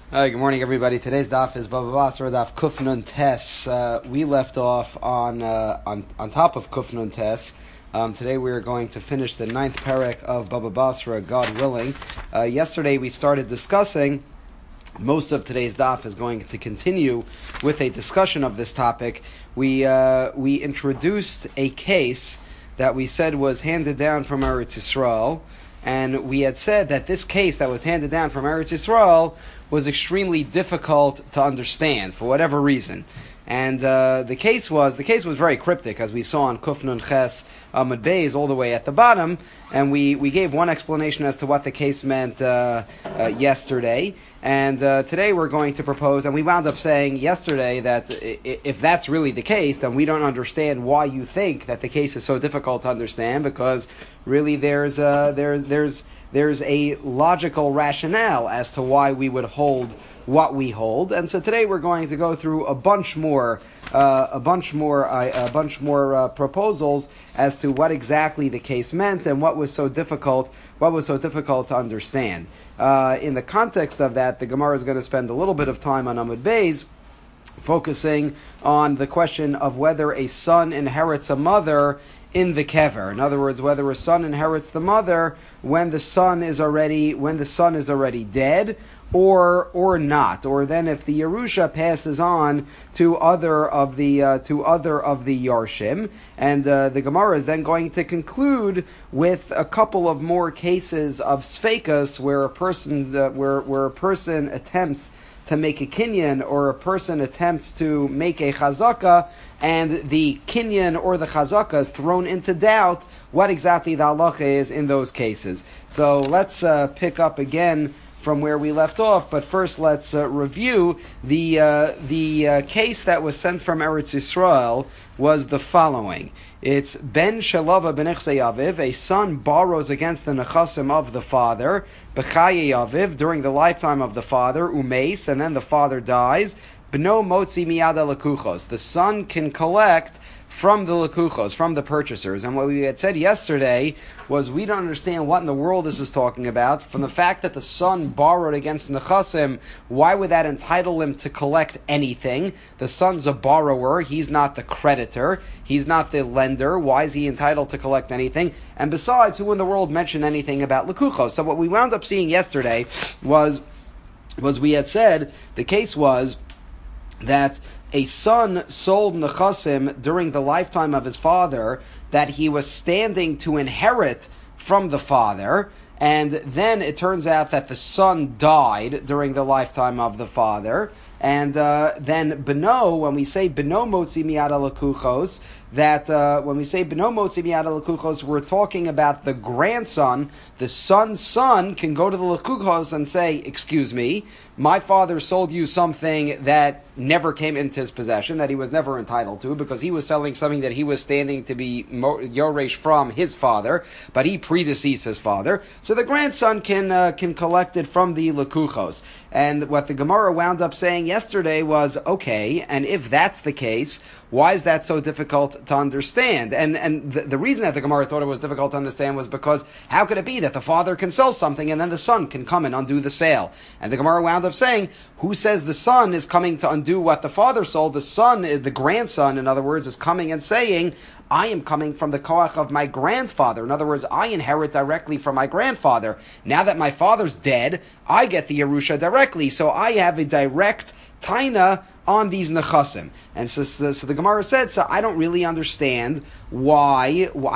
Hi, good morning, everybody. Today's daf is Baba Basra daf Kuf Nun Tes. We left off on top of Kuf Nun Tes. Today we are going to finish the 9th parak of Baba Basra, God willing. Yesterday we started discussing. Most of today's daf is going to continue with a discussion of this topic. We introduced a case that we said was handed down from Eretz Yisrael, and we had said that this case that was handed down from Eretz Yisrael was extremely difficult to understand for whatever reason. And the case was very cryptic, as we saw on Kuf Nun Ches Amud Beis all the way at the bottom, and we gave one explanation as to what the case meant yesterday. And today we're going to propose, and we wound up saying yesterday that if that's really the case, then we don't understand why you think that the case is so difficult to understand, because really there's a logical rationale as to why we would hold what we hold. And so today we're going to go through a bunch more proposals as to what exactly the case meant and what was so difficult to understand. In the context of that, the Gemara is going to spend a little bit of time on Amud Beis, focusing on the question of whether a son inherits a mother in the kever. In other words, whether a son inherits the mother when the son is already dead, or not, or then if the Yerusha passes on to other of the Yarshim. And the Gemara is then going to conclude with a couple of more cases of Sfeikas where a person attempts to make a kinyan, or a person attempts to make a chazaka, and the kinyan or the chazaka is thrown into doubt what exactly the halacha is in those cases. So let's pick up again from where we left off, but first let's review the case that was sent from Eretz Yisrael was the following. It's Ben Shalava ben Ichsei Aviv, a son borrows against the nechasim of the father, B'chaye Aviv, during the lifetime of the father, Umeis, and then the father dies, B'no Motzi Miyada Lekuchos. The son can collect from the lekuchos, from the purchasers. And what we had said yesterday was we don't understand what in the world this is talking about. From the fact that the son borrowed against nechasim, why would that entitle him to collect anything? The son's a borrower. He's not the creditor. He's not the lender. Why is he entitled to collect anything? And besides, who in the world mentioned anything about lekuchos? So what we wound up seeing yesterday was we had said the case was that a son sold nechasim during the lifetime of his father that he was standing to inherit from the father, and then it turns out that the son died during the lifetime of the father, and then Beno, when we say Beno Motzi Miyada Lekuchos, that when we say Beno Motzi Miyada Lekuchos, we're talking about the grandson. The son's son can go to the Lekuchos and say, excuse me, my father sold you something that never came into his possession, that he was never entitled to, because he was selling something that he was standing to be Yoresh from his father, but he predeceased his father. So the grandson can collect it from the Lekuchos. And what the Gemara wound up saying yesterday was, okay, and if that's the case, why is that so difficult to understand? And the reason that the Gemara thought it was difficult to understand was because how could it be that the father can sell something and then the son can come and undo the sale? And the Gemara wound up saying, who says the son is coming to undo what the father sold? The son, the grandson, in other words, is coming and saying, I am coming from the koach of my grandfather. In other words, I inherit directly from my grandfather. Now that my father's dead, I get the Yerusha directly, so I have a direct taina on these nechasim. And so the Gemara said, so I don't really understand why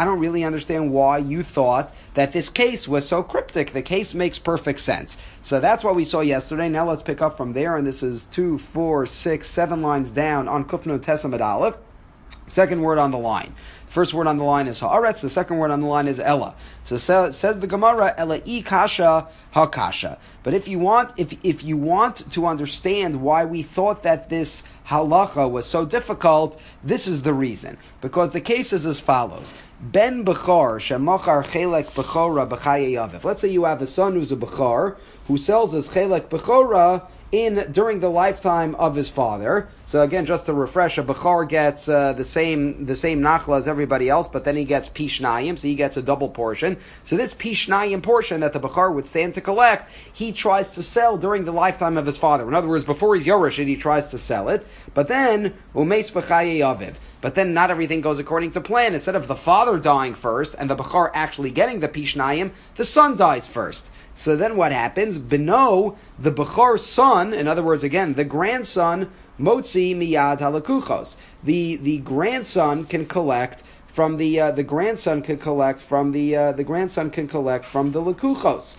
you thought that this case was so cryptic. The case makes perfect sense. So that's what we saw yesterday. Now let's pick up from there, and this is 2, 4, 6, 7 lines down on Kuf Nun Tes Amud Aleph. Second word on the line. First word on the line is haaretz. The second word on the line is ella. So says the Gemara, ella I kasha ha kasha. But if you want to understand why we thought that this halacha was so difficult, this is the reason. Because the case is as follows: Ben bechor shemachar chelek bechora b'chaye aviv. Let's say you have a son who's a bechor who sells his chelek bechora during the lifetime of his father. So again, just to refresh, a Bechor gets the same nachla as everybody else, but then he gets Pishnayim, so he gets a double portion. So this Pishnayim portion that the Bechor would stand to collect, he tries to sell during the lifetime of his father. In other words, before he's Yoresh, he tries to sell it, but then Umeis B'chaye Aviv. But then not everything goes according to plan. Instead of the father dying first and the Bechor actually getting the Pishnayim, the son dies first. So then what happens? Beno, the Bechor's son, in other words, again, the grandson, Motzi miyad halakuchos. The grandson can collect from the grandson can collect from the lakuchos.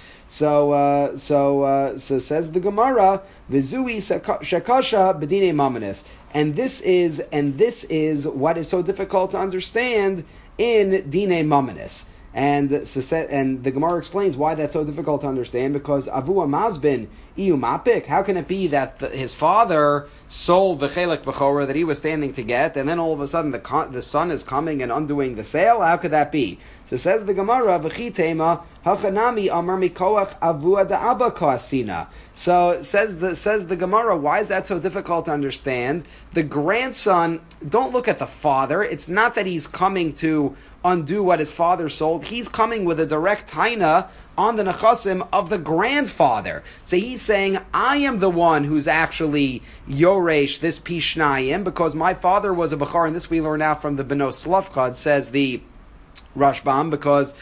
So says the Gemara, v'zui shekasha b'dinei mamanis. And this is what is so difficult to understand in Dinei Mamanis. And the Gemara explains why that's so difficult to understand, because Avu Amazbin Iyu Mapik, how can it be that his father sold the Chelek Bechorah that he was standing to get, and then all of a sudden the son is coming and undoing the sale? How could that be? So says the Gemara, V'chitema Hachanami Amar Mikoach Avu Da'aba Kasina. So says the Gemara, why is that so difficult to understand? The grandson, don't look at the father. It's not that he's coming to undo what his father sold. He's coming with a direct taina on the nechasim of the grandfather. So he's saying, I am the one who's actually yoresh this pishnayim, because my father was a bechar, and this we learn out from the Benos Slavchad, says the Rashbam, because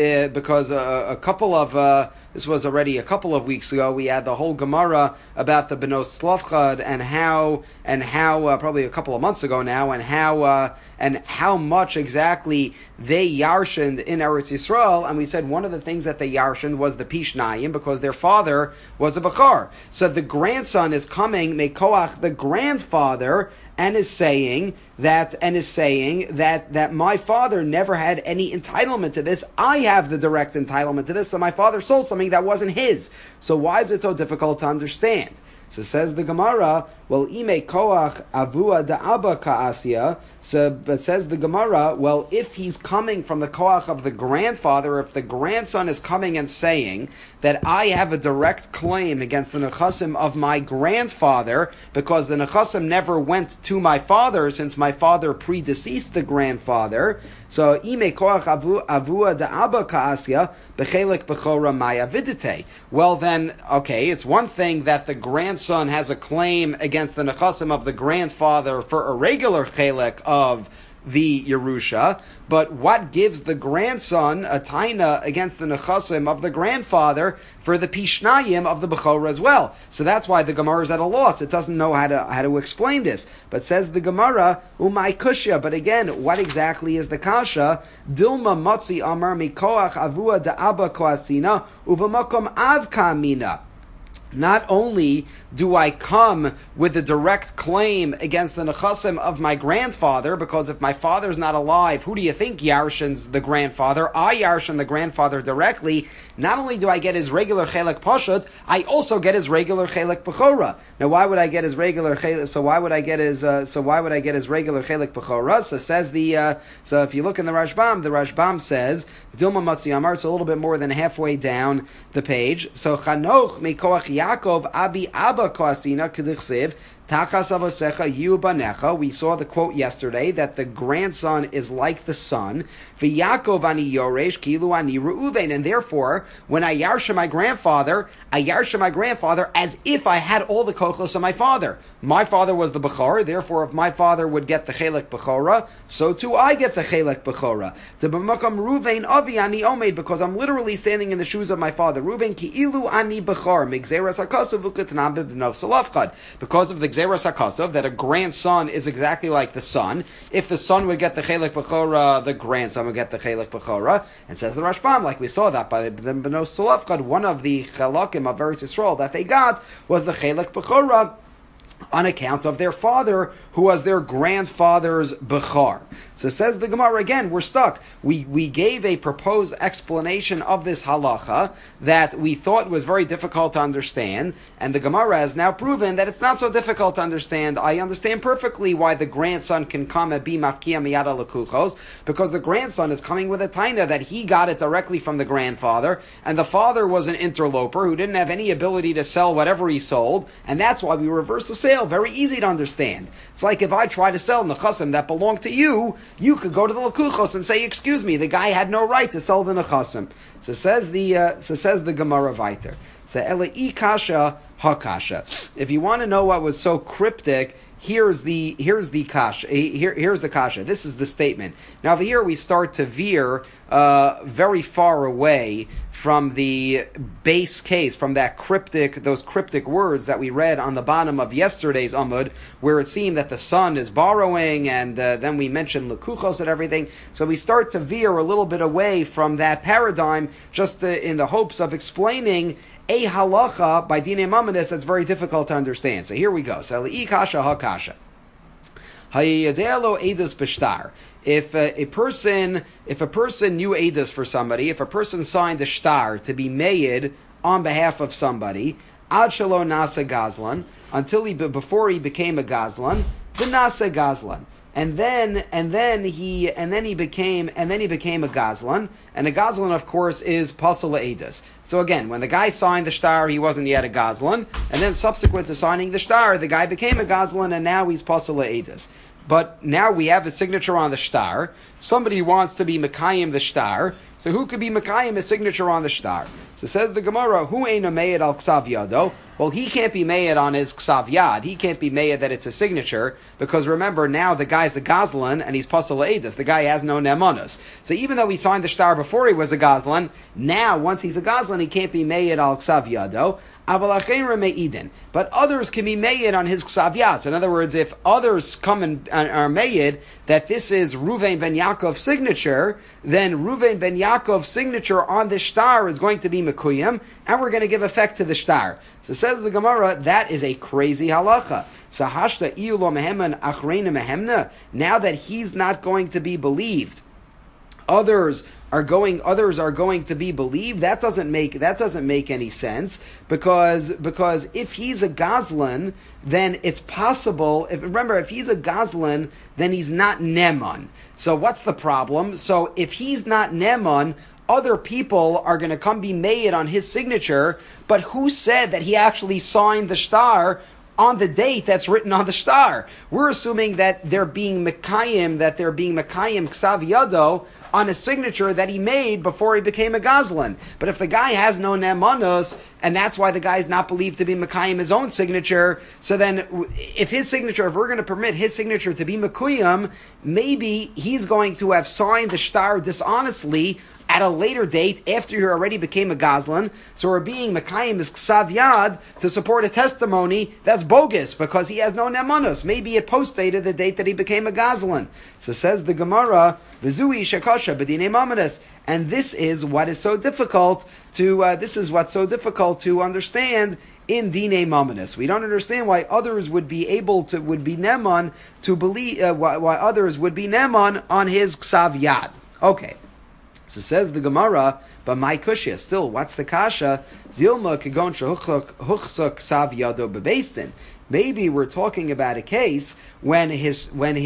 a couple of this was already a couple of weeks ago. We had the whole Gemara about the Benos Slavchad and how probably a couple of months ago now, and how much exactly they yarshened in Eretz Yisrael. And we said one of the things that they yarshened was the Pishnayim, because their father was a Bechar. So the grandson is coming, Mekoach, the grandfather, and is saying that my father never had any entitlement to this. I have the direct entitlement to this, so my father sold something that wasn't his. So why is it so difficult to understand? So says the Gemara, well, ime koach avua da'aba ka'asya. But says the Gemara, well, if he's coming from the koach of the grandfather, if the grandson is coming and saying that I have a direct claim against the nechasim of my grandfather, because the nechasim never went to my father, since my father predeceased the grandfather, so ime koach avua da'aba ka'asya bechelek bechora maya vidite. Well then, okay, it's one thing that the grandson has a claim against the nechasim of the grandfather for a regular chelek of the Yerusha, but what gives the grandson a taina against the nechasim of the grandfather for the pishnayim of the bechorah as well? So that's why the Gemara is at a loss. It doesn't know how to explain this. But says the Gemara, umay kushya. But again, what exactly is the kasha? Dilma matzi amar mikoach avua da'aba koasina uvamakom av kamina. Not only do I come with a direct claim against the nechasim of my grandfather, because if my father's not alive, who do you think yarshins the grandfather? I yarshin the grandfather directly. Not only do I get his regular chelek pashut, I also get his regular chelek bechora. Now, why would I get his regular chelek? So why would I get his regular chelek bechora? So says so if you look in the Rashbam says Dilma Matzi Amar. It's a little bit more than halfway down the page. So Chanoch Mekoach Yaakov Abi Abba Koasina Kedichsev. We saw the quote yesterday that the grandson is like the son. And therefore, when I yarsha my grandfather, as if I had all the kochos of my father. My father was the bechor, therefore if my father would get the chelek bechora, so too I get the chelek bechora. Because I'm literally standing in the shoes of my father. Because of the Gzeras HaKasav, that a grandson is exactly like the son. If the son would get the Chelek Bechora, the grandson would get the Chelek Bechora. And says the Rashbam, like we saw that by the Benos Sulafchad, one of the Chalakim of Eretz Yisrael that they got was the Chelek Bechora on account of their father, who was their grandfather's Bechar. So says the Gemara again, we're stuck. We gave a proposed explanation of this halacha that we thought was very difficult to understand, and the Gemara has now proven that it's not so difficult to understand. I understand perfectly why the grandson can come and be mafkia miyada lekuchos, because the grandson is coming with a taina that he got it directly from the grandfather, and the father was an interloper who didn't have any ability to sell whatever he sold, and that's why we reverse the sale. Very easy to understand. It's like if I try to sell nechasim that belong to you, you could go to the lekuchos and say, "Excuse me, the guy had no right to sell the nechasim." So says the Gemara weiter. So elei kasha hakasha. If you want to know what was so cryptic, here's the kasha. Here's the kasha. This is the statement. Now over here we start to veer very far away from the base case, from those cryptic words that we read on the bottom of yesterday's Amud, where it seemed that the son is borrowing, and then we mentioned lekuchos and everything. So we start to veer a little bit away from that paradigm, just in the hopes of explaining a halacha by Dinei Mamonos that's very difficult to understand. So here we go. So Eli kasha hakasha. Hayadelo edus b'shtar. If a person knew edus for somebody, if a person signed a shtar to be made on behalf of somebody, ad shelo nasa gazlan, before he became a gazlan, the nasa gazlan. And then he became a gazlan, and a gazlan, of course, is pasul edus. So again, when the guy signed the shtar, he wasn't yet a gazlan, and then subsequent to signing the shtar, the guy became a gazlan, and now he's pasul edus. But now we have the signature on the shtar. Somebody wants to be mekayim the shtar, so who could be mekayim a signature on the shtar? So says the Gemara, who ain't a mayed al ksav yado? Well, he can't be made on his ksav yad. He can't be made that it's a signature, because remember, now the guy's a gazlan and he's pasal edus. The guy has no nemonos. So even though he signed the shtar before he was a gazlan, now once he's a gazlan, he can't be made al ksav yado. But others can be made on his ksav yad. So in other words, if others come and are made that this is Ruvain ben Yaakov's signature, then Ruvain ben Yaakov's signature on the shtar is going to be mekuyim, and we're going to give effect to the shtar. So says the Gemara, that is a crazy halacha. So hashta iyulo mehemen achreina mehemna. Now that he's not going to be believed, others are going to be believed. That doesn't make any sense, because if he's a gazlan, then it's possible. If he's a gazlan, then he's not neman. So what's the problem? So if he's not neman, other people are going to come be made on his signature. But who said that he actually signed the shtar on the date that's written on the shtar? We're assuming that they're being mekayim ksav yado on a signature that he made before he became a gazlan. But if the guy has no ne'manos, and that's why the guy's not believed to be mekayim his own signature, so then if we're going to permit his signature to be mekuyim, maybe he's going to have signed the shtar dishonestly at a later date after he already became a gazlan. So we're being mekayim his ksav yad to support a testimony that's bogus because he has no ne'manos. Maybe it postdated the date that he became a gazlan. So says the Gemara, v'zui shekasha b'dinei mamonos, and this is what is so difficult to understand in dinei mamonos. We don't understand why others would be neman to believe why others would be neman on his ksav yad. Okay. So says the Gemara, but my kushya, still, what's the kasha? Dilma kagon shehuchsuk ksav yado bebeistin. Maybe we're talking about a case when his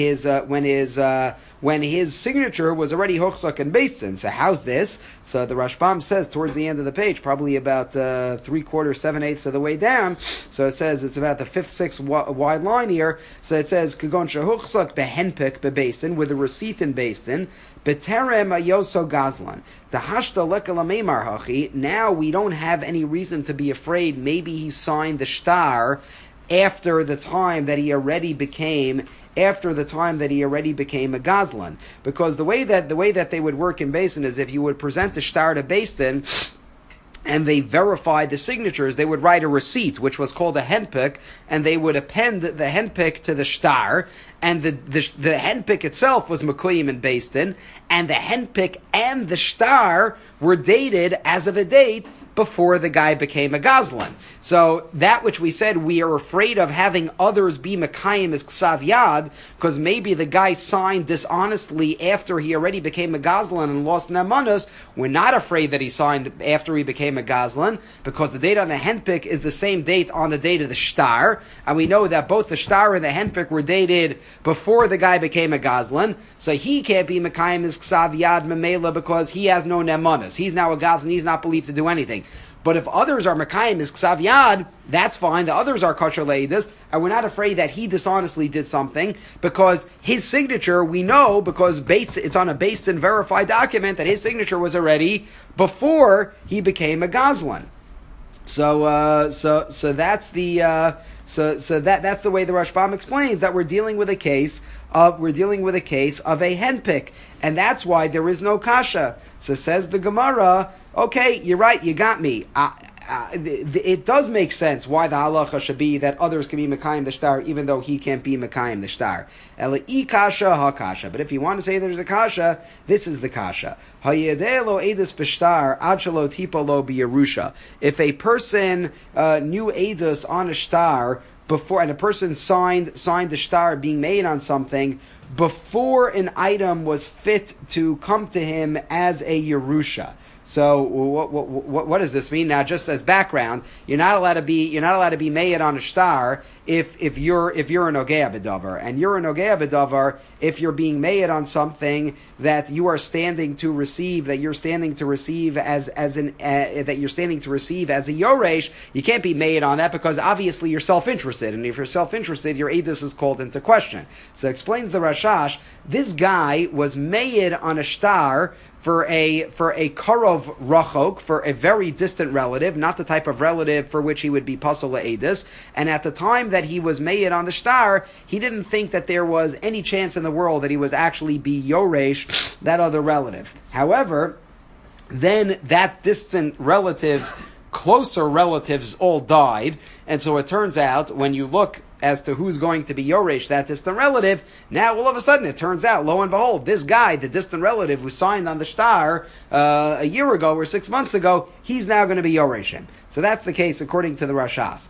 signature was already huchsuk and beistin. So how's this? So the Rashbam says towards the end of the page, probably about 3/4, 7/8 of the way down. So it says it's about the 5th, 6th wide line here. So it says kagon shehuchsuk behenpik bebeistin, with a receipt in beistin. Beterem ayoso gazlan. The hashta lekalameimar hachi. Now we don't have any reason to be afraid. Maybe he signed the shtar after the time that he already became a gazlan. Because the way that they would work in Beis Din is if you would present a shtar to Beis Din and they verified the signatures, they would write a receipt, which was called a henpik, and they would append the henpik to the shtar, and the henpik itself was mekuyim in Beis Din, and the henpik and the shtar were dated as of a date before the guy became a Gazlan. So that which we said we are afraid of having others be Mekayim is Ksav Yad, because maybe the guy signed dishonestly after he already became a Gazlan and lost Nemanos. We're not afraid that he signed after he became a Gazlan, because the date on the henpik is the same date on the date of the shtar, and we know that both the shtar and the henpik were dated before the guy became a Gazlan, so he can't be Mekayim his Ksav Yad Memela because he has no Nemanos. He's now a Gazlan, he's not believed to do anything. But if others are Mekayim his Ksav Yad, that's fine. The others are kosher leidus, and we're not afraid that he dishonestly did something, because his signature, we know, because it's on a based and verified document, that his signature was already before he became a Gazlan. So that's the that's the way the Rashbam explains that we're dealing with a case of a henpik, and that's why there is no kasha. So says the Gemara, okay, you're right, you got me. It does make sense why the halacha should be that others can be Mekayim the shtar, even though he can't be Mekayim the shtar. Ela kasha ha kasha. But if you want to say there's a kasha, this is the kasha. Hayedelo edus b'shtar ad shelo tipo lo b'Yerusha. If a person knew edus on a shtar before, and a person signed the shtar being made on something before an item was fit to come to him as a Yerusha. So what does this mean? Now, just as background, you're not allowed to be made on a shtar if you're an ogea b'davar, and you're an ogea b'davar if you're being made on something that you are standing to receive, as a yoresh. You can't be made on that because obviously you're self-interested, and if you're self-interested, your edus is called into question. So explains the Rashash, this guy was made on a shtar for a karov rachok, for a very distant relative, not the type of relative for which he would be pasol le'edus. And at the time that he was made on the shtar, he didn't think that there was any chance in the world that he was actually be yoresh, that other relative. However, then that distant relative's closer relatives all died, and so it turns out when you look as to who's going to be Yoresh, that distant relative, now all of a sudden it turns out, lo and behold, this guy, the distant relative who signed on the shtar a year ago or 6 months ago, he's now going to be Yoresh him. So that's the case according to the Rashash.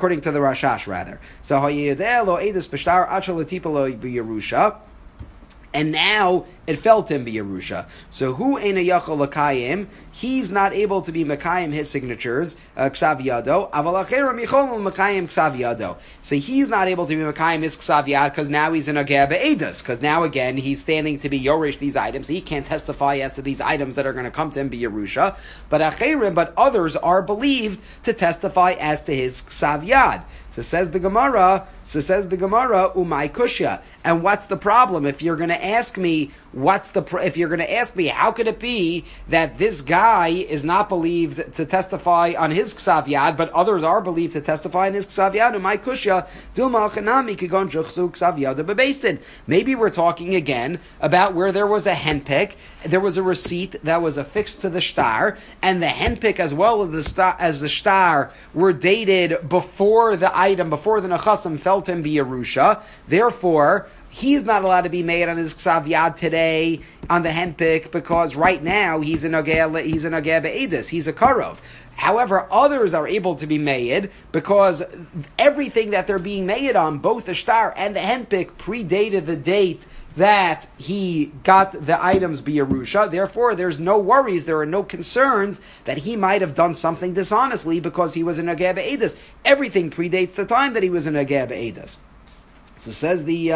So Hayedelo edus b'shtar achal tipo lo b'Yerusha. And now it fell to him be Yerusha. So who ain't a yachol l'kayim? He's not able to be mekayim his signatures, ksav yado. Aval acherim yichol mekayim ksav yado. So he's not able to be mekayim his ksav yad because now he's in a gea be'edus. Because now again he's standing to be yorish these items. He can't testify as to these items that are going to come to him be Yerusha. But others are believed to testify as to his ksav yad. So says the Gemara, umay kushya. And what's the problem? If you're going to ask me, how could it be that this guy is not believed to testify on his ksav yad, but others are believed to testify on his ksav yad? Umay kushya, dilma chanami kigon juchsu ksav yad bebesin. Maybe we're talking again about where there was a henpik, there was a receipt that was affixed to the shtar, and the henpik as well as the shtar were dated before the item, before the nechasim fell to him be Yerusha. Therefore, he's not allowed to be made on his ksav yad today on the henpik because right now he's a nogea be'edus, he's a karov. However, others are able to be made because everything that they're being made on, both the shtar and the henpik, predated the date that he got the items be Yerusha. Therefore, there's no worries, there are no concerns that he might have done something dishonestly because he was in a Nogea Be'edus. Everything predates the time that he was in a Nogea Be'edus. So says the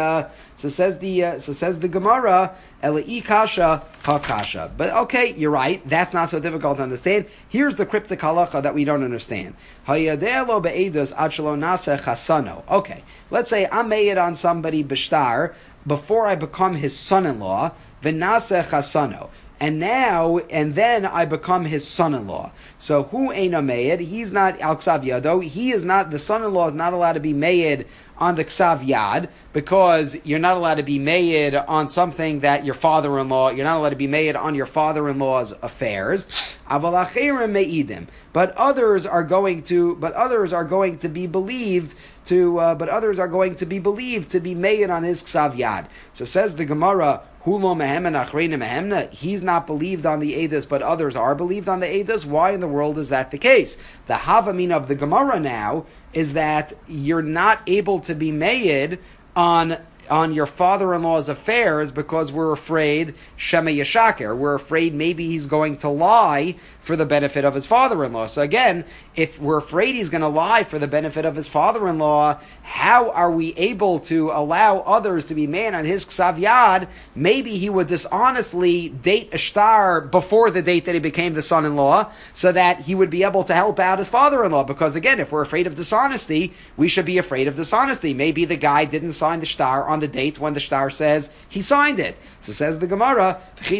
Gemara, Elai kasha ha kasha. But okay, you're right. That's not so difficult to understand. Here's the cryptic halacha that we don't understand. Hayadelo be'edus achelo nase chasano. Okay, let's say I'm made on somebody b'shtar before I become his son-in-law. V'nase chasano. And then I become his son-in-law. So who ain't a mayed? He's not al ksav yado. He is not, the son-in-law is not allowed to be mayed on the ksav yad, because you're not allowed to be made on something that your father-in-law, you're not allowed to be made on your father-in-law's affairs. Aval acherim me'idim. But others are going to be believed to be made on his ksav yad. So says the Gemara, Hulo mehemen achreina mehemna. He's not believed on the Eidos, but others are believed on the Eidos. Why in the world is that the case? The Havamina of the Gemara now is that you're not able to be made on your father-in-law's affairs because we're afraid Shema Yeshaker. We're afraid maybe he's going to lie for the benefit of his father-in-law. So again, if we're afraid he's going to lie for the benefit of his father-in-law, how are we able to allow others to be made on his Ksav Yad? Maybe he would dishonestly date a star before the date that he became the son-in-law so that he would be able to help out his father-in-law. Because again, if we're afraid of dishonesty, we should be afraid of dishonesty. Maybe the guy didn't sign the star on the date when the star says he signed it. So says the Gemara,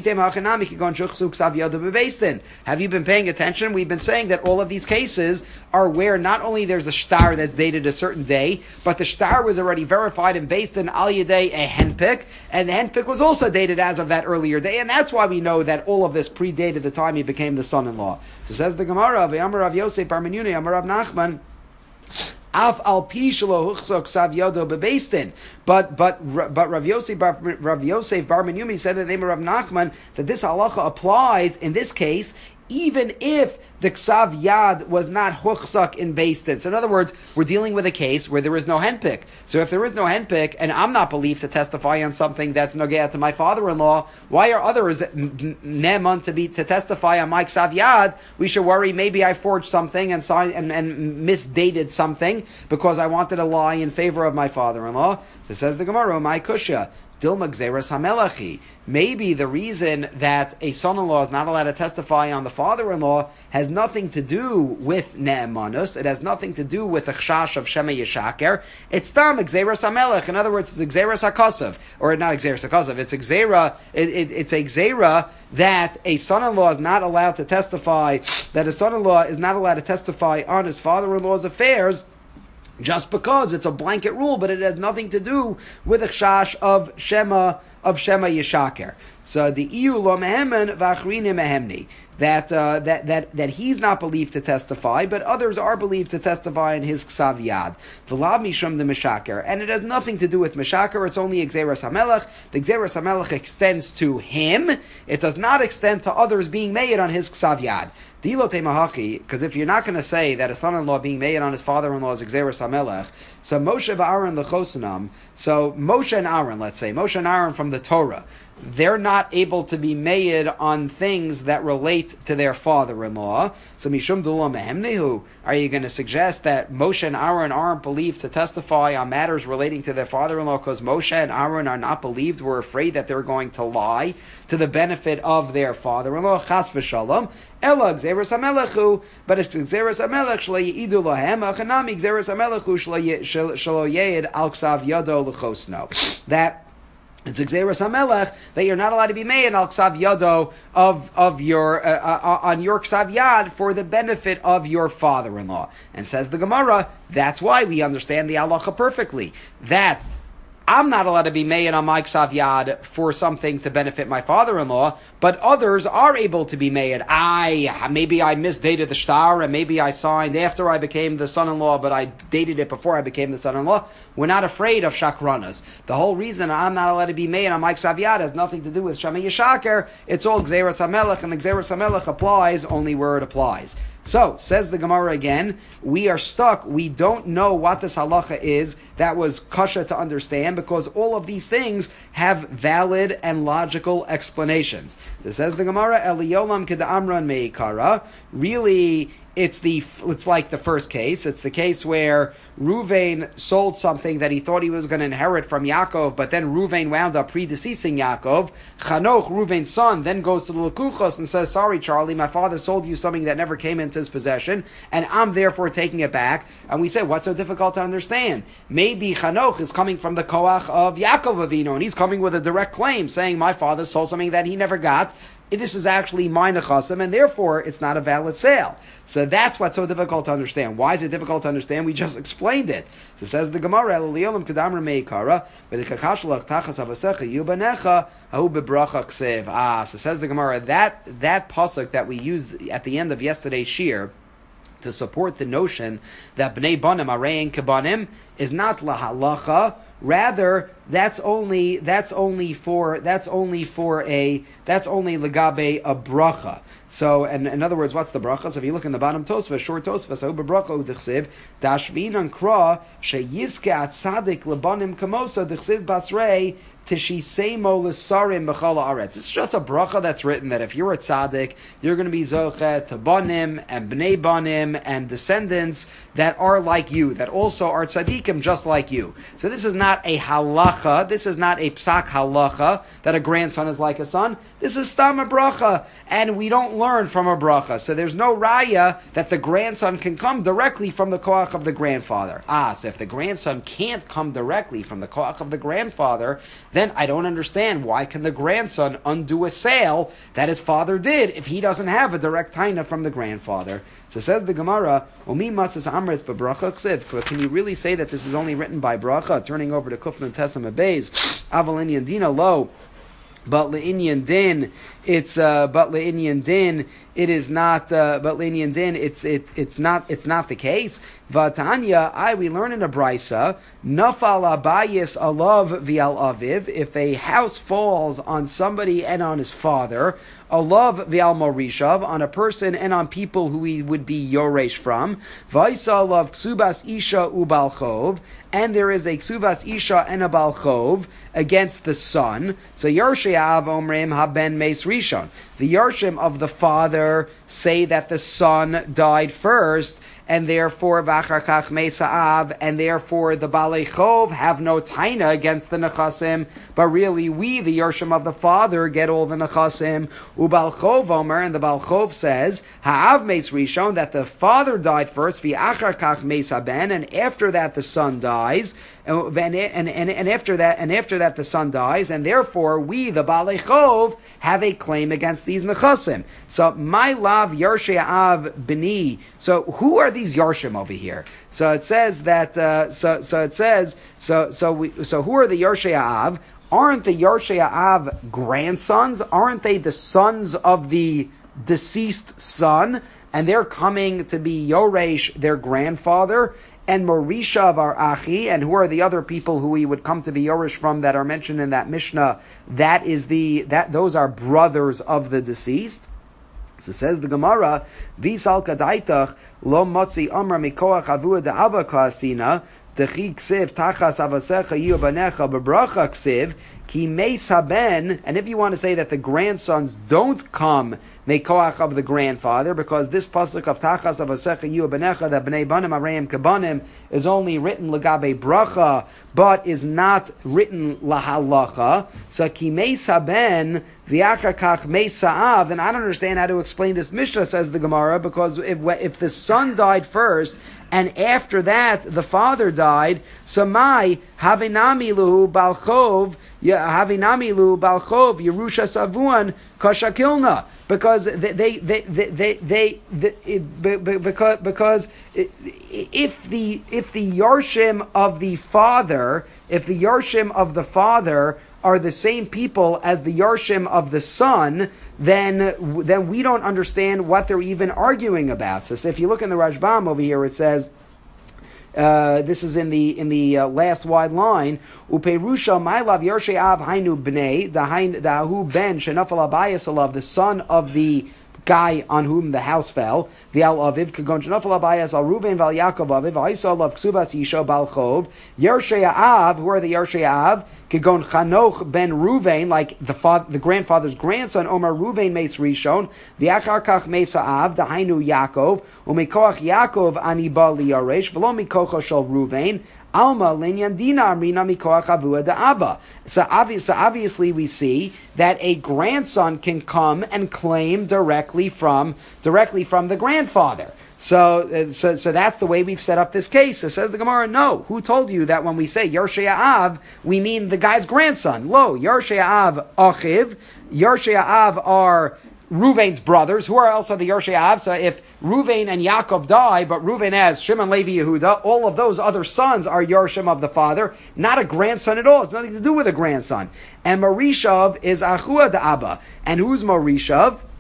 have you been paying attention? We've been saying that all of these cases are where not only there's a star that's dated a certain day, but the star was already verified and based in Al Yadei a henpik, and the henpik was also dated as of that earlier day, and that's why we know that all of this predated the time he became the son-in-law. So says the Gemara, Ve'amar Rav Yosef Bar Menyuni, Amar Rav Nachman, Af al pi shelo huchzok sav yodo bebeistin. But Rav Yosef Bar Menyumi said in the name of Rav Nachman that this halacha applies in this case even if the Ksav Yad was not Huchzak in Beis Din. So in other words, we're dealing with a case where there is no henpik. So if there is no henpik, and I'm not believed to testify on something that's nogea to my father-in-law, why are others neman to testify on my Ksav Yad? We should worry maybe I forged something and misdated something because I wanted to lie in favor of my father-in-law. So says the Gemara, my kusha. Dilma Gzeras HaMelachi. Maybe the reason that a son-in-law is not allowed to testify on the father-in-law has nothing to do with Ne'emanus. It has nothing to do with the Chshash of Shema Yeshaker. It's Tam Gzeras HaMelech. In other words, it's Gzeras HaKosav. Or not Gzeras HaKosav. It's a Gzera that a son-in-law is not allowed to testify, that a son-in-law is not allowed to testify on his father-in-law's affairs, just because it's a blanket rule, but it has nothing to do with a chash of Shema Yeshaker. So the iu lo mehemen v'achrinim mehemni. That he's not believed to testify, but others are believed to testify in his Ksav Yad. V'lav mishum de Meshaker. And it has nothing to do with Meshaker, it's only Gzeras HaMelech. The Gzeras HaMelech extends to him. It does not extend to others being made on his Ksav Yad. Because if you're not going to say that a son-in-law being made on his father-in-law is Gzeras HaMelech, so Moshe v'Aaron l'chosanam, so Moshe and Aaron, let's say, Moshe and Aaron from the Torah, they're not able to be made on things that relate to their father-in-law. So Mishum Dula Mehemnehu, are you going to suggest that Moshe and Aaron aren't believed to testify on matters relating to their father-in-law because Moshe and Aaron are not believed, we're afraid that they're going to lie to the benefit of their father-in-law? Chas v'shalom. Ela Gzeras HaMelechu, but it's Gzeras HaMelech shlo yi'idu lahem, achanami Gzeras HaMelechu shlo yeid al ksav yado l'chosno. That it's a Gzeras HaMelech that you're not allowed to be made al ksav yado of your on your ksav yad for the benefit of your father-in-law. And says the Gemara, that's why we understand the halacha perfectly. That I'm not allowed to be made on my Ksav Yad for something to benefit my father-in-law, but others are able to be made. Maybe I misdated the star, and maybe I signed after I became the son-in-law, but I dated it before I became the son-in-law. We're not afraid of shakranas. The whole reason I'm not allowed to be made on my Ksav Yad has nothing to do with Shema Yeshaker. It's all Gzeras HaMelech, and the Gzeras HaMelech applies only where it applies. So, says the Gemara again, we are stuck. We don't know what this halacha is. That was kasha to understand because all of these things have valid and logical explanations. This says the Gemara, Eliyolam keda'amran meikara. Really, it's like the first case. It's the case where Ruvain sold something that he thought he was going to inherit from Yaakov, but then Ruvain wound up predeceasing Yaakov. Chanoch, Ruvain's son, then goes to the Lekuchos and says, sorry, Charlie, my father sold you something that never came into his possession, and I'm therefore taking it back. And we say, what's so difficult to understand? Maybe Chanoch is coming from the Koach of Yaakov Avinu, and he's coming with a direct claim, saying, my father sold something that he never got. This is actually my nechasim, and therefore it's not a valid sale. So that's what's so difficult to understand. Why is it difficult to understand? We just explained it. So says the Gemara, so says the Gemara, that pasuk that we used at the end of yesterday's shir to support the notion that bnei banim arein kebanim is not lahalacha Rather, that's only legabe a bracha. So, and in other words, what's the bracha? So if you look in the bottom Tosfos, short Tosfos, so bracha u'dechsiv, dashvinan kra sheyizkat tzadik lebanim kamosa dechsiv basrei tishisemo l'sarim b'chol haaretz. It's just a bracha that's written that if you're a tzaddik, you're going to be zochet to banim and bnei banim and descendants that are like you, that also are tzaddikim just like you. So this is not a halacha, this is not a psak halacha that a grandson is like a son. This is stam a bracha, and we don't learn from a bracha. So there's no raya that the grandson can come directly from the koach of the grandfather. So if the grandson can't come directly from the koach of the grandfather, then I don't understand why can the grandson undo a sale that his father did if he doesn't have a direct taina from the grandfather. So says the Gemara, Omi matzos amretz bebracha ksiv. Can you really say that this is only written by bracha? Turning over to Kufna Tesam Abayz, Avalinian Dina Lo. But le'inyan din, it's not the case. Vatanya, we learn in a brisa, nafal abayis alav vial aviv. If a house falls on somebody and on his father, alav vial morishav, on a person and on people who he would be yoresh from. Vaisa alav ksubas isha ubalchov, and there is a ksubas isha and a balchov against the son. So Yarsheav omrim haben meis rishon. The Yarshim of the father say that the son died first, and therefore v'acharkach meisa'av, and therefore the balei chov have no taina against the nechasim, but really we, the Yarshim of the father, get all the nechasim. Ubal chov omer, and the Bal Chov says ha'av meis rishon, that the father died first, v'acharkach meisaben, and after that the son dies. And after that the son dies, and therefore we, the Balei Chov, have a claim against these nechasim. So my lav Yarsheav b'ni. So who are these Yarshim over here? So it says that. So who are the Yarsheav? Aren't the Yarsheav grandsons? Aren't they the sons of the deceased son? And they're coming to be Yoresh, their grandfather. And Morishav are Achi, and who are the other people who he would come to be Yorish from that are mentioned in that Mishnah? Those are brothers of the deceased. So says the Gemara, Visal Kadaitach lo motzi amra mikoach avua de abba kasina dechi ksiv tachas avasecha yu banecha bebracha ksiv ki meis haben. And if you want to say that the grandsons don't come mekoach of the grandfather, because this pasuk of tachas avasecha yu banecha, that bnei banim areim kebanim, is only written legabe bracha, but is not written lahalacha. So ki meis haben v'achakach meisa'av, then I don't understand how to explain this Mishnah, says the Gemara, because if the son died first, and after that the father died, so my havinamilu balchov Yerusha Savuan Kashakilna, because because if the Yarshim of the father, are the same people as the Yarshim of the son, then we don't understand what they're even arguing about. So if you look in the Rashbam over here, it says, this is in the last wide line. Uperusha mylav Yarsheav hainu bnei dahu ben shenafal abayis alav, the son of the guy on whom the house fell. V'al aviv kagon shenafal abayis al Ruven v'al Yaakov aviv ha'isa alav ksubas yisha balchov Yarsheav. Who are the Yarsheav? Kagon Chanoch ben Ruvain, like the grandfather's grandson, Omer Ruvain meis Rishon, v'achar kach meisa'av, dahainu Yaakov, u'mekoach Yaakov ani ba liyaresh, v'lo mikocha shel Ruvain, alma lenyan dinar mina mikoach avua da'aba. So obviously we see that a grandson can come and claim directly from the grandfather. So that's the way we've set up this case. So says the Gemara, no. Who told you that when we say Yarsheav, we mean the guy's grandson? Lo, Yarsheav achiv. Yarsheav are Ruvain's brothers. Who are also the Yarsheav? So if Ruvain and Yaakov die, but Ruvain has Shimon, Levi, Yehuda, all of those other sons are Yarshim of the father, not a grandson at all. It's nothing to do with a grandson. And Morishav is Achua de Abba. And who's Morishav?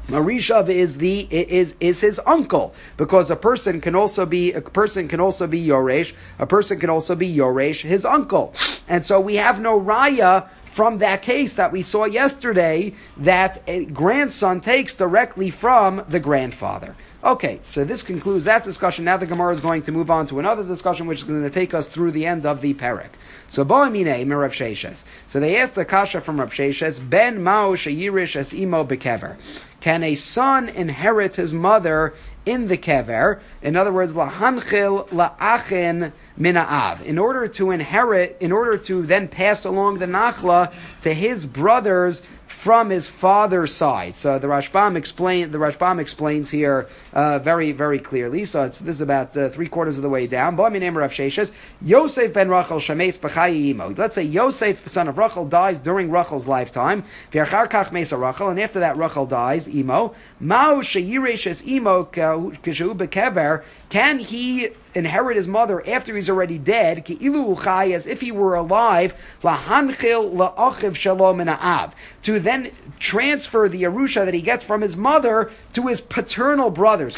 Marishav is his uncle, because a person can also be Yoresh, a person can also be Yoresh, his uncle. And so we have no raya from that case that we saw yesterday that a grandson takes directly from the grandfather. Okay, so this concludes that discussion. Now the Gemara is going to move on to another discussion, which is going to take us through the end of the parak. So Bo'amine Rav Sheshes. So they asked the kasha from Rav Sheshes, Ben Mao Sheyirish Es Imo Bekever. Can a son inherit his mother in the kever? In other words, lahanchil la'achin mina'av. In order to inherit, in order to then pass along the nachla to his brothers from his father's side. So the Rashbam explains here very, very clearly. So this is about 3/4 of the way down. Yosef ben Rachel shemes b'chayi imo. Let's say Yosef, the son of Rachel, dies during Rachel's lifetime. V'achar kach mesa Rachel, and after that Rachel dies, imo. Mao sheyiresh es imo kishu bekever. Can he inherit his mother after he's already dead, as if he were alive, to then transfer the Yerusha that he gets from his mother to his paternal brothers,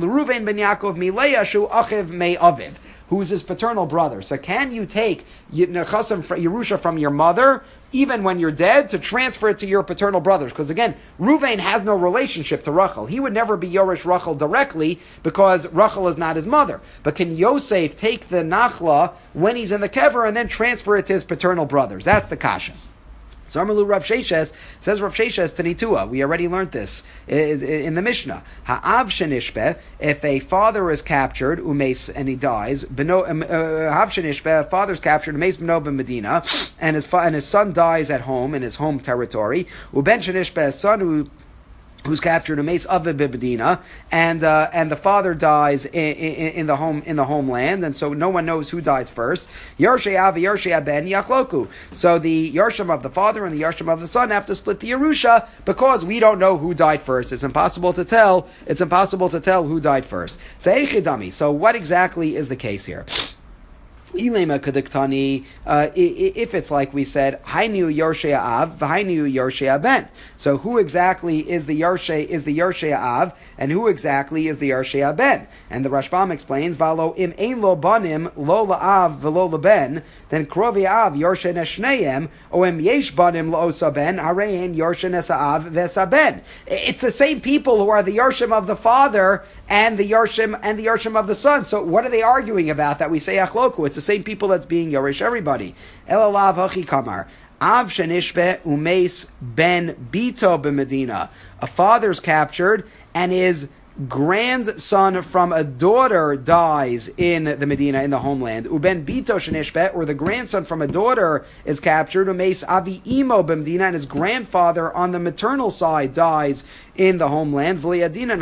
who is his paternal brother. So can you take Yerusha from your mother, even when you're dead, to transfer it to your paternal brothers? Because again, Ruvain has no relationship to Rachel. He would never be Yoresh Rachel directly because Rachel is not his mother. But can Yosef take the Nachla when he's in the Kever and then transfer it to his paternal brothers? That's the kasha. So Amalu Rav Sheshes says Rav Sheshes to Nitua. We already learned this in the Mishnah. Ha'av shenishbe, if a father is captured, umeis, and he dies, ha'av shenishbe, a father's captured, umeis beno b'medina, and his son dies at home in his home territory. Uben shenishbe, a son who's captured a mace of Bibedina, and the father dies in the homeland, and so no one knows who dies first. Yarshei Av, Yarshei Ben Yachloku. So the Yarshim of the father and the Yarshim of the son have to split the Yerusha because we don't know who died first. It's impossible to tell. It's impossible to tell who died first. So what exactly is the case here? If it's like we said, Hainu Yorshei Av, Hainu Yorshei Ben. So who exactly is the Yorshei Av, and who exactly is the Yorshei Ben? And the Rashbam explains, Valo im ein lo banim lo la'av velo leben, then krovi av Yorshei neshneim, o im yesh banim lo osa ben, harein Yorshei nesa'av vesa ben. It's the same people who are the Yorshim of the father and the Yarshim of the son. So what are they arguing about that we say achloku? It's the same people that's being Yorish everybody. Elalav hachi kamar. Av shenishbe umeis ben bito b'medina. A father's captured and his grandson from a daughter dies in the Medina, in the homeland. Uben bito shenishbe, or the grandson from a daughter is captured. Umeis avi imo b'medina, and his grandfather on the maternal side dies in the homeland. We don't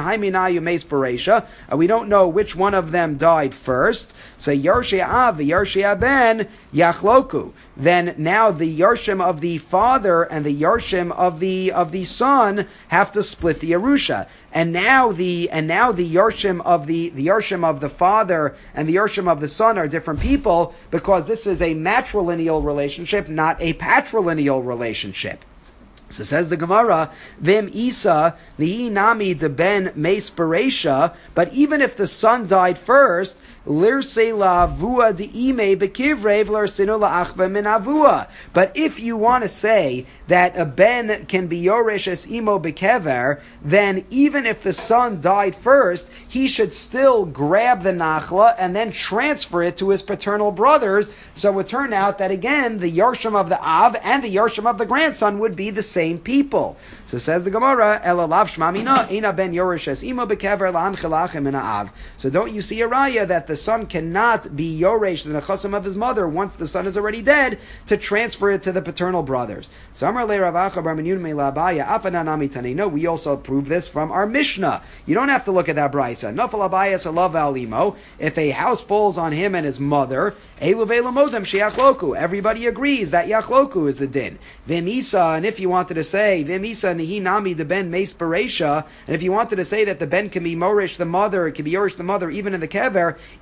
know which one of them died first. So Yarshei Av, Yarshei Ben, Yachloku. Then now the Yarshim of the father and the Yarshim of the son have to split the Yerusha. And now the Yarshim of the Yarshim of the father and the Yarshim of the son are different people because this is a matrilineal relationship, not a patrilineal relationship. So says the Gemara, Vim Isa, Nihi Nami de Ben Meis Beresha, but even if the son died first, Lirse la vua de ime bekivrev larsinu la achva min avua. But if you want to say that a ben can be yoresh es imo bekever, then even if the son died first, he should still grab the nachla and then transfer it to his paternal brothers. So it would turn out that again, the yarshim of the av and the yarshim of the grandson would be the same people. So says the Gemara, Elalav shmamina ina ben yoresh es imo bekever la'anchelachem min av. So don't you see a raya that the son cannot be yoresh the nechasim of his mother once the son is already dead to transfer it to the paternal brothers? So Amar le Rav Acha bar Menyun me la'abaya afana nami tani. No, we also prove this from our Mishnah. You don't have to look at that brisa. Nafal abayas alav alimo. If a house falls on him and his mother, elu ve'lamodem she'achloku. Everybody agrees that yachloku is the din. V'misa, and if you wanted to say v'misa nihi nami the ben meis beresha, and if you wanted to say that the ben can be morish the mother, it can be yorish the mother even in the kever,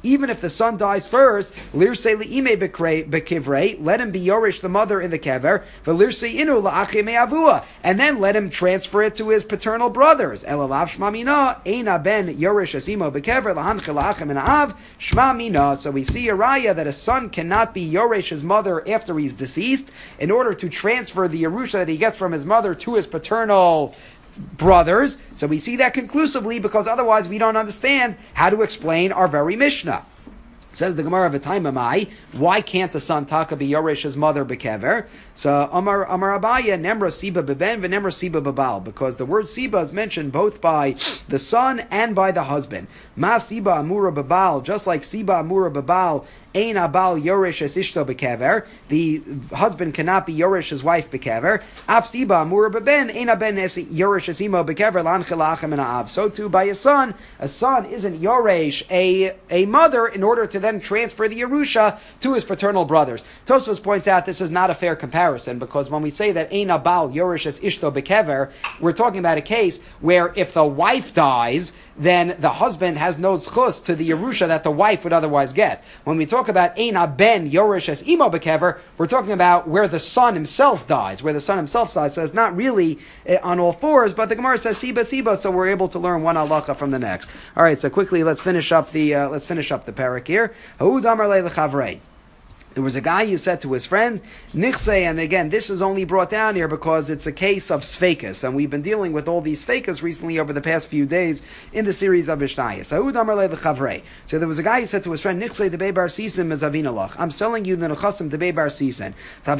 even if the son dies first, lirsei li'ime bekivrei, let him be yorish the mother in the kever, v'lirsei inu la'achim me'avua, and then let him transfer it to his paternal brothers. Elalav shma mina, eina ben yorish asimo bekever, lahanche la'achim and av, shma mina. So we see a raya that a son cannot be yorish his mother after he's deceased in order to transfer the Yerusha that he gets from his mother to his paternal brothers. So we see that conclusively because otherwise we don't understand how to explain our very Mishnah. Says the Gemara V'taimamai, why can't a son taka be Yoresh his mother bekever? So Amar Abaya Nemra Siba beben v'Nemra Siba babal, because the word Siba is mentioned both by the son and by the husband. Ma Siba Amura babal, just like Siba Amura babal. Ein abal yoresh es ishto bekever. The husband cannot be yoresh his wife bekever. Af siba amur beben ein aben es yoresh es imo bekever lan chelachem and av. So too by a son isn't yoresh a mother in order to then transfer the Yerusha to his paternal brothers. Tosfos points out this is not a fair comparison because when we say that ein abal yoresh es ishto bekever, we're talking about a case where if the wife dies, then the husband has no zchus to the Yerusha that the wife would otherwise get. When we talk about Eina ben Yorish es imo bekever, we're talking about where the son himself dies, So it's not really on all fours, but the Gemara says Siba, so we're able to learn one halacha from the next. All right, so quickly let's finish up the parak here. Ha'ud amar le lechavrei. There was a guy who said to his friend, Nichse, and again, this is only brought down here because it's a case of Sfekas, and we've been dealing with all these Sfekas recently over the past few days in the series of Mishnayos. So there was a guy who said to his friend, Nichse, the Bar Sisin is avinalach. I'm selling you the Nechasim the Bar Sisin.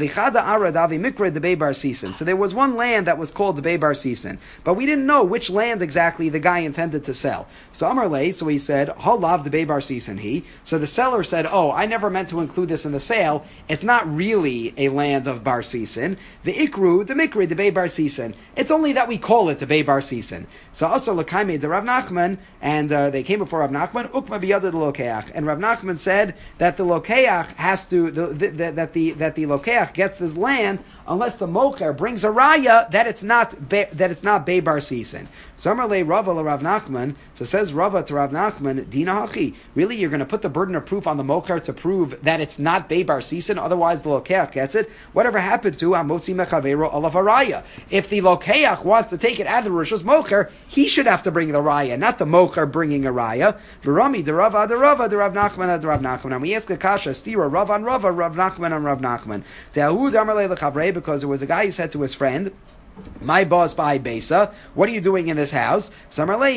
So there was one land that was called the Bar Sisin, but we didn't know which land exactly the guy intended to sell. So Amarle, so he said, Halav the Bar Sisin he. So the seller said, I never meant to include this in the sale. It's not really a land of Bar Sisin. The Ikru, the Mikri, the Bei Bar Sisin. It's only that we call it the Bei Bar Sisin. So also Lakaime the Rav Nachman, and they came before Rav Nachman, Ukma biyada the Lokeach, and Rav Nachman said that the Lokeach has to that the Lokeach gets this land unless the Mocher brings a raya that it's not Bei Bar Sisin. Samarle Rava la Rav Nachman. So says Rava to Rav Nachman, Dina Hachi. Really, you're going to put the burden of proof on the Mocher to prove that it's not Bei Bar Sisin, otherwise the Lokeach gets it. Whatever happened to Amotzi Mechavero Olav Haraya? If the Lokeach wants to take it out of the Rishus Mocher, he should have to bring the raya, not the Mocher bringing a raya. V'rami the Rav Nachman. And we ask a kasha, stira Rav on Rav Nachman on Rav Nachman. De'ahud Amarle lechavrei, because there was a guy who said to his friend, my boss by Besa, what are you doing in this house? He said, what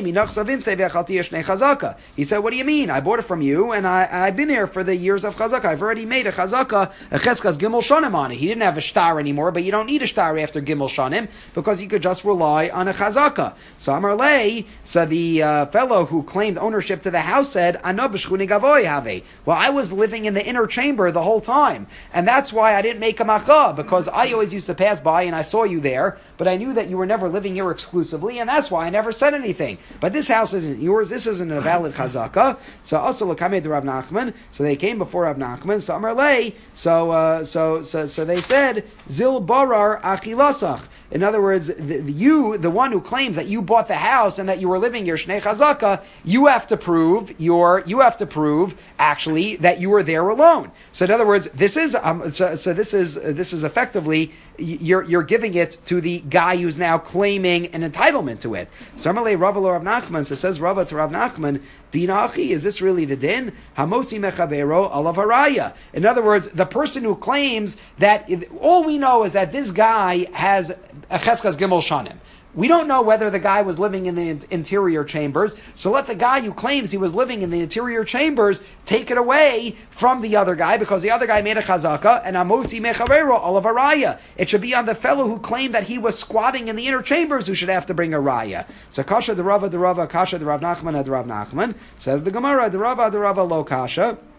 do you mean? I bought it from you, and I've been here for the years of chazaka. I've already made a chazaka, a cheskas gimel shanim on it. He didn't have a shtar anymore, but you don't need a shtar after gimel shanim, because you could just rely on a chazaka. So the fellow who claimed ownership to the house said, well, I was living in the inner chamber the whole time, and that's why I didn't make a macha, because I always used to pass by and I saw you there, but I knew that you were never living here exclusively, and that's why I never said anything. But this house isn't yours. This isn't a valid chazaka. So also l'kamei to Rav Nachman. So they came before Rav Nachman. So Amar Lei. So they said zil barar achilasach. In other words, the one who claims that you bought the house and that you were living here shnei chazaka, you have to prove actually that you were there alone. So in other words, this is effectively you're giving it to the guy who's now claiming an entitlement to it. So Amalei Rava Rav Nachman, so says Rava to Rav Nachman, Dinachi, is this really the din? Hamotzi mechavero alav haraya. In other words, the person who claims that all we know is that this guy has a cheskas gimel shanim. We don't know whether the guy was living in the interior chambers, so let the guy who claims he was living in the interior chambers take it away from the other guy, because the other guy made a chazaka, and amosi mechavero olav haraya. It should be on the fellow who claimed that he was squatting in the inner chambers who should have to bring a raya. So kasha the Rava, kasha the Rav Nachman, the Rav Nachman, says the Gemara, the Rava lo kasha.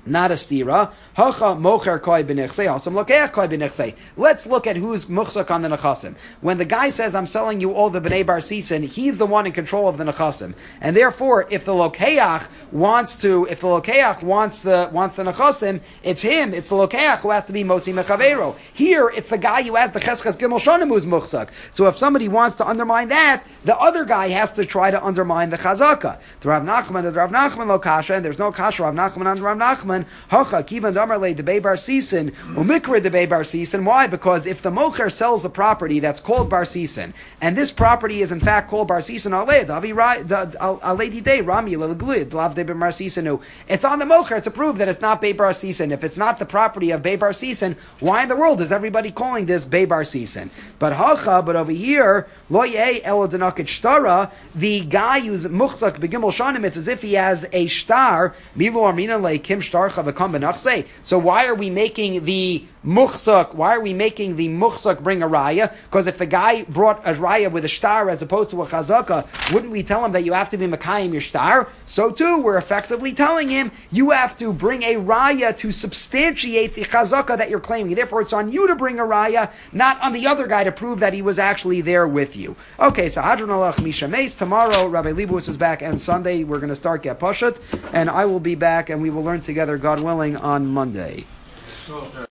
Not a stira. Hacha mocher koi b'nechsei, hasam lokeach koi b'nechsei. Let's look at who's muchzak on the nechasim. When the guy says, I'm selling you all the b'nei bar sisin, he's the one in control of the nechasim. And therefore, if the lokeach wants the nechasim, it's him, it's the lokeach who has to be motzi mechavero. Here, it's the guy who has the cheskas gimel shonim who's muchzak. So if somebody wants to undermine that, the other guy has to try to undermine the chazaka. The Rav Nachman lo kasha, and there's no kasha Rav Nachman on Rav Nachman. Hacha kivan damarle debei bar sisin umikra debei bar sisin. Why? Because if the mocher sells a property that's called bar sisin, and this property is in fact called bar sisin it's on the mocher to prove that it's not bei bar sisin. If it's not the property of bei bar sisin, why in the world is everybody calling this bei bar sisin? But over here, lo yeh eladanakit shtara, the guy who's muchzak begimel shanim, it's as if he has a shtar. So why are we making the muchzak? Why are we making the muchzak bring a raya? Because if the guy brought a raya with a shtar as opposed to a chazaka, wouldn't we tell him that you have to be makayim your shtar? So too, we're effectively telling him you have to bring a raya to substantiate the chazaka that you're claiming. Therefore, it's on you to bring a raya, not on the other guy to prove that he was actually there with you. Okay, so Hadron Alach Misha Meis. Tomorrow, Rabbi Leibowitz is back, and Sunday we're going to start Get Pashat, and I will be back, and we will learn together, God willing, on Monday.